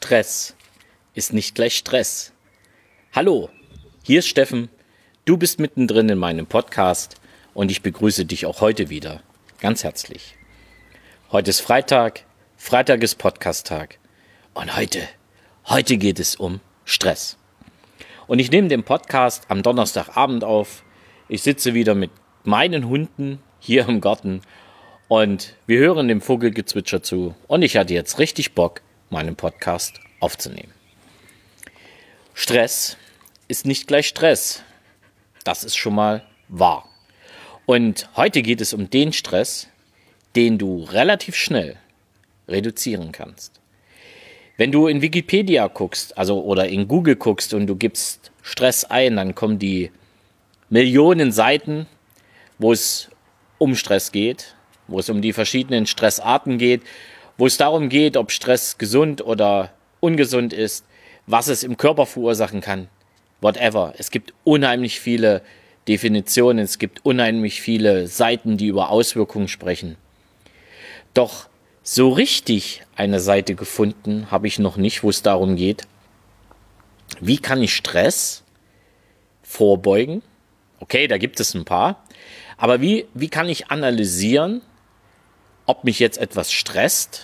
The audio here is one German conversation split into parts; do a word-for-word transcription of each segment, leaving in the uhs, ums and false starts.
Stress ist nicht gleich Stress. Hallo, hier ist Steffen. Du bist mittendrin in meinem Podcast und ich begrüße dich auch heute wieder ganz herzlich. Heute ist Freitag, Freitag ist Podcast-Tag und heute, heute geht es um Stress. Und ich nehme den Podcast am Donnerstagabend auf. Ich sitze wieder mit meinen Hunden hier im Garten und wir hören dem Vogelgezwitscher zu und ich hatte jetzt richtig Bock, meinen Podcast aufzunehmen. Stress ist nicht gleich Stress. Das ist schon mal wahr. Und heute geht es um den Stress, den du relativ schnell reduzieren kannst. Wenn du in Wikipedia guckst, also oder in Google guckst und du gibst Stress ein, dann kommen die Millionen Seiten, wo es um Stress geht, wo es um die verschiedenen Stressarten geht, wo es darum geht, ob Stress gesund oder ungesund ist, was es im Körper verursachen kann, whatever. Es gibt unheimlich viele Definitionen, es gibt unheimlich viele Seiten, die über Auswirkungen sprechen. Doch so richtig eine Seite gefunden habe ich noch nicht, wo es darum geht, wie kann ich Stress vorbeugen? Okay, da gibt es ein paar. Aber wie, wie kann ich analysieren, ob mich jetzt etwas stresst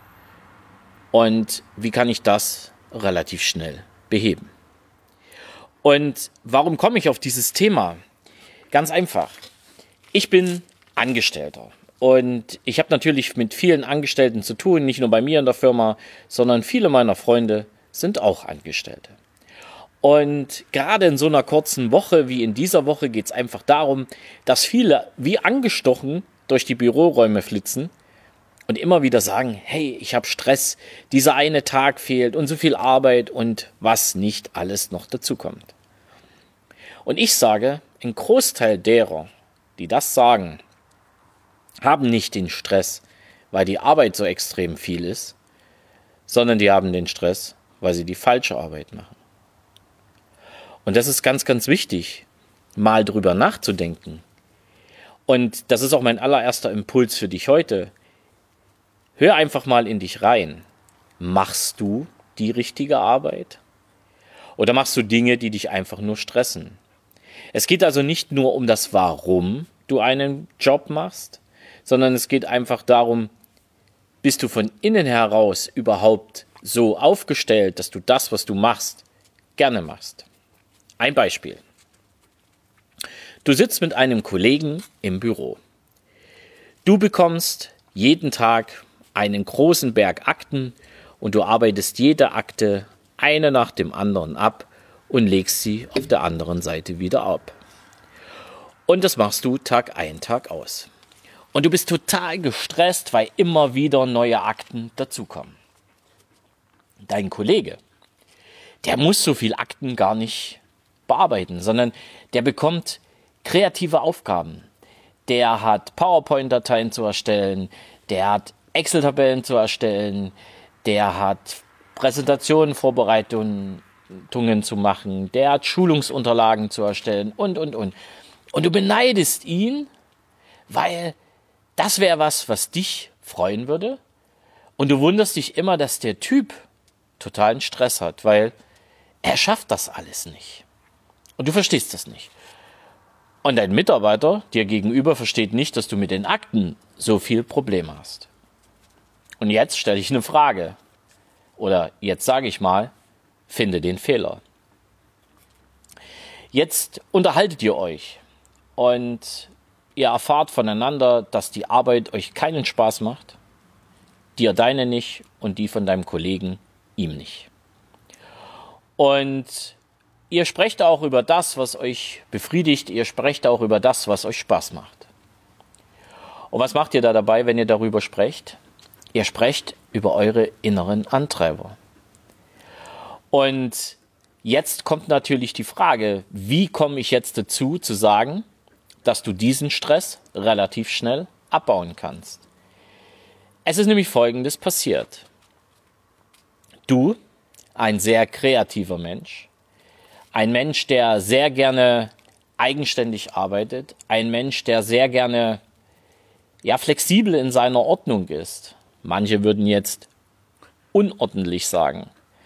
und wie kann ich das relativ schnell beheben? Und warum komme ich auf dieses Thema? Ganz einfach. Ich bin Angestellter und ich habe natürlich mit vielen Angestellten zu tun, nicht nur bei mir in der Firma, sondern viele meiner Freunde sind auch Angestellte. Und gerade in so einer kurzen Woche wie in dieser Woche geht es einfach darum, dass viele wie angestochen durch die Büroräume flitzen und immer wieder sagen, hey, ich habe Stress, dieser eine Tag fehlt und so viel Arbeit und was nicht alles noch dazu kommt. Und ich sage, ein Großteil derer, die das sagen, haben nicht den Stress, weil die Arbeit so extrem viel ist, sondern die haben den Stress, weil sie die falsche Arbeit machen. Und das ist ganz, ganz wichtig, mal drüber nachzudenken. Und das ist auch mein allererster Impuls für dich heute. Hör einfach mal in dich rein. Machst du die richtige Arbeit? Oder machst du Dinge, die dich einfach nur stressen? Es geht also nicht nur um das Warum du einen Job machst, sondern es geht einfach darum, bist du von innen heraus überhaupt so aufgestellt, dass du das, was du machst, gerne machst. Ein Beispiel. Du sitzt mit einem Kollegen im Büro. Du bekommst jeden Tag einen großen Berg Akten und du arbeitest jede Akte eine nach dem anderen ab und legst sie auf der anderen Seite wieder ab. Und das machst du Tag ein, Tag aus. Und du bist total gestresst, weil immer wieder neue Akten dazukommen. Dein Kollege, der muss so viel Akten gar nicht bearbeiten, sondern der bekommt kreative Aufgaben. Der hat PowerPoint-Dateien zu erstellen, der hat Excel-Tabellen zu erstellen, der hat Präsentationen, Vorbereitungen zu machen, der hat Schulungsunterlagen zu erstellen und, und, und. Und du beneidest ihn, weil das wäre was, was dich freuen würde. Und du wunderst dich immer, dass der Typ totalen Stress hat, weil er schafft das alles nicht. Und du verstehst das nicht. Und dein Mitarbeiter dir gegenüber versteht nicht, dass du mit den Akten so viel Probleme hast. Und jetzt stelle ich eine Frage. Oder jetzt sage ich mal, finde den Fehler. Jetzt unterhaltet ihr euch und ihr erfahrt voneinander, dass die Arbeit euch keinen Spaß macht, dir deine nicht und die von deinem Kollegen ihm nicht. Und ihr sprecht auch über das, was euch befriedigt, ihr sprecht auch über das, was euch Spaß macht. Und was macht ihr da dabei, wenn ihr darüber sprecht? Ihr sprecht über eure inneren Antreiber. Und jetzt kommt natürlich die Frage, wie komme ich jetzt dazu zu sagen, dass du diesen Stress relativ schnell abbauen kannst? Es ist nämlich Folgendes passiert. Du, ein sehr kreativer Mensch, ein Mensch, der sehr gerne eigenständig arbeitet, ein Mensch, der sehr gerne ja, flexibel in seiner Ordnung ist. Manche würden jetzt unordentlich sagen.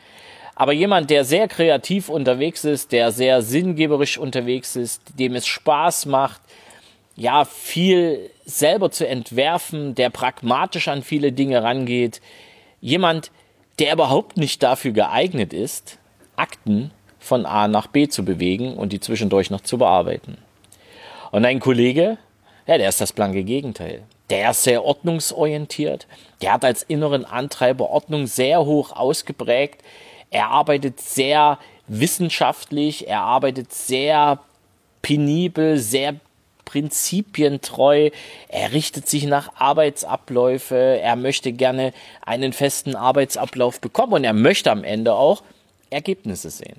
Aber jemand, der sehr kreativ unterwegs ist, der sehr sinngeberisch unterwegs ist, dem es Spaß macht, ja, viel selber zu entwerfen, der pragmatisch an viele Dinge rangeht, jemand, der überhaupt nicht dafür geeignet ist, Akten von A nach B zu bewegen und die zwischendurch noch zu bearbeiten. Und ein Kollege, ja, der ist das blanke Gegenteil. Der ist sehr ordnungsorientiert, der hat als inneren Antreiber Ordnung sehr hoch ausgeprägt. Er arbeitet sehr wissenschaftlich, er arbeitet sehr penibel, sehr prinzipientreu, er richtet sich nach Arbeitsabläufe, er möchte gerne einen festen Arbeitsablauf bekommen und er möchte am Ende auch Ergebnisse sehen.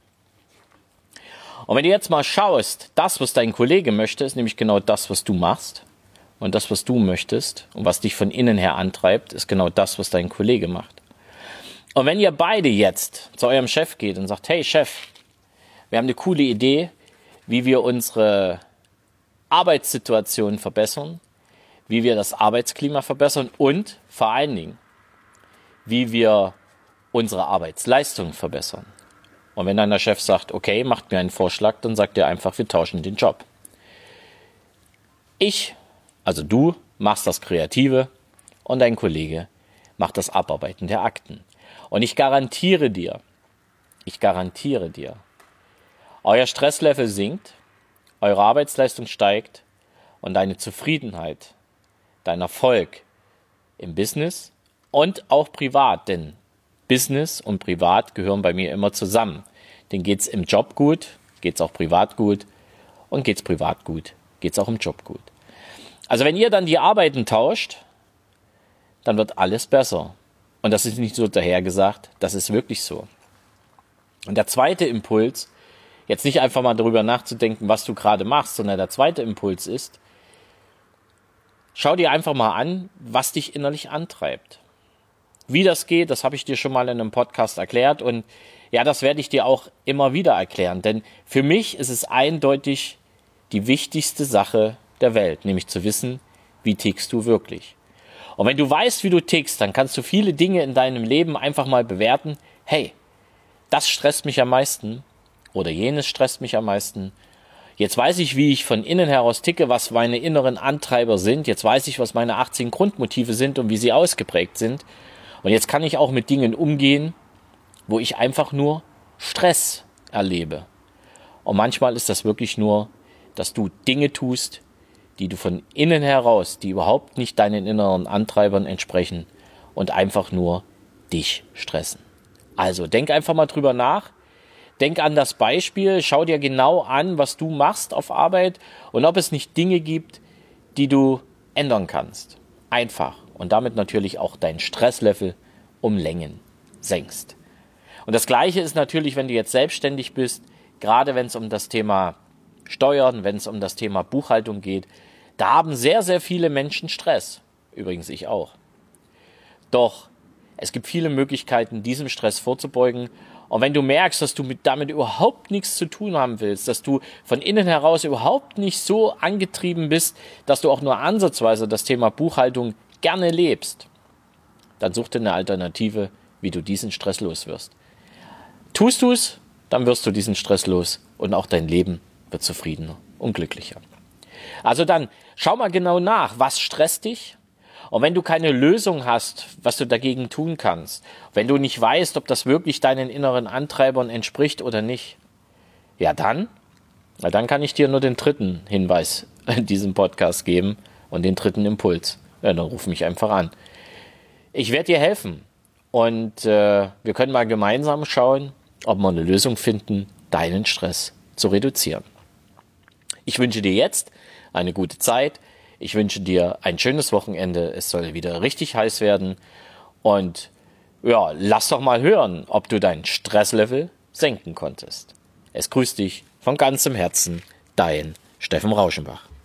Und wenn du jetzt mal schaust, das, was dein Kollege möchte, ist nämlich genau das, was du machst. Und das, was du möchtest und was dich von innen her antreibt, ist genau das, was dein Kollege macht. Und wenn ihr beide jetzt zu eurem Chef geht und sagt, hey Chef, wir haben eine coole Idee, wie wir unsere Arbeitssituation verbessern, wie wir das Arbeitsklima verbessern und vor allen Dingen, wie wir unsere Arbeitsleistung verbessern. Und wenn dann der Chef sagt, okay, macht mir einen Vorschlag, dann sagt er einfach, wir tauschen den Job. Ich, also du, machst das Kreative und dein Kollege macht das Abarbeiten der Akten. Und ich garantiere dir, ich garantiere dir, euer Stresslevel sinkt, eure Arbeitsleistung steigt und deine Zufriedenheit, dein Erfolg im Business und auch privat, denn Business und Privat gehören bei mir immer zusammen. Denn geht's im Job gut, geht's auch privat gut und geht's privat gut, geht's auch im Job gut. Also wenn ihr dann die Arbeiten tauscht, dann wird alles besser. Und das ist nicht so dahergesagt, das ist wirklich so. Und der zweite Impuls, jetzt nicht einfach mal darüber nachzudenken, was du gerade machst, sondern der zweite Impuls ist, schau dir einfach mal an, was dich innerlich antreibt. Wie das geht, das habe ich dir schon mal in einem Podcast erklärt und ja, das werde ich dir auch immer wieder erklären, denn für mich ist es eindeutig die wichtigste Sache der Welt, nämlich zu wissen, wie tickst du wirklich. Und wenn du weißt, wie du tickst, dann kannst du viele Dinge in deinem Leben einfach mal bewerten. Hey, das stresst mich am meisten oder jenes stresst mich am meisten. Jetzt weiß ich, wie ich von innen heraus ticke, was meine inneren Antreiber sind. Jetzt weiß ich, was meine achtzehn Grundmotive sind und wie sie ausgeprägt sind. Und jetzt kann ich auch mit Dingen umgehen, wo ich einfach nur Stress erlebe. Und manchmal ist das wirklich nur, dass du Dinge tust, die du von innen heraus, die überhaupt nicht deinen inneren Antreibern entsprechen und einfach nur dich stressen. Also denk einfach mal drüber nach, denk an das Beispiel, schau dir genau an, was du machst auf Arbeit und ob es nicht Dinge gibt, die du ändern kannst. Einfach. Und damit natürlich auch dein Stresslevel um Längen senkst. Und das Gleiche ist natürlich, wenn du jetzt selbstständig bist, gerade wenn es um das Thema Steuern, wenn es um das Thema Buchhaltung geht, da haben sehr, sehr viele Menschen Stress. Übrigens ich auch. Doch es gibt viele Möglichkeiten, diesem Stress vorzubeugen. Und wenn du merkst, dass du mit, damit überhaupt nichts zu tun haben willst, dass du von innen heraus überhaupt nicht so angetrieben bist, dass du auch nur ansatzweise das Thema Buchhaltung gerne lebst, dann such dir eine Alternative, wie du diesen Stress los wirst. Tust du es, dann wirst du diesen Stress los und auch dein Leben wird zufriedener und glücklicher. Also dann, schau mal genau nach, was stresst dich? Und wenn du keine Lösung hast, was du dagegen tun kannst, wenn du nicht weißt, ob das wirklich deinen inneren Antreibern entspricht oder nicht, ja dann, na dann kann ich dir nur den dritten Hinweis in diesem Podcast geben und den dritten Impuls. Ja, dann ruf mich einfach an. Ich werde dir helfen und äh, wir können mal gemeinsam schauen, ob wir eine Lösung finden, deinen Stress zu reduzieren. Ich wünsche dir jetzt eine gute Zeit. Ich wünsche dir ein schönes Wochenende. Es soll wieder richtig heiß werden. Und ja, lass doch mal hören, ob du dein Stresslevel senken konntest. Es grüßt dich von ganzem Herzen, dein Steffen Rauschenbach.